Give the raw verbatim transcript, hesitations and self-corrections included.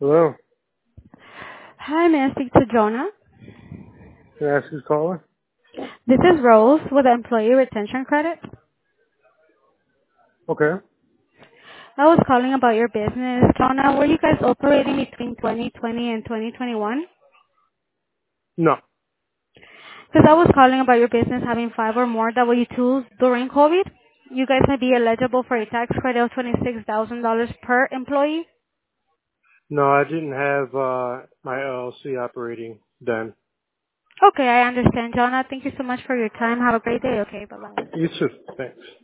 Hello. Hi, may I speak to Jonah? Can I ask who's calling? This is Rose with Employee Retention Credit. Okay. I was calling about your business. Jonah, were you guys operating between twenty twenty and twenty twenty-one? No. Because I was calling about your business having five or more W twos during COVID. You guys may be eligible for a tax credit of twenty-six thousand dollars per employee. No, I didn't have uh my L L C operating then. Okay, I understand, Jonah. Thank you so much for your time. Have a great day. Okay, bye-bye. You too. Thanks.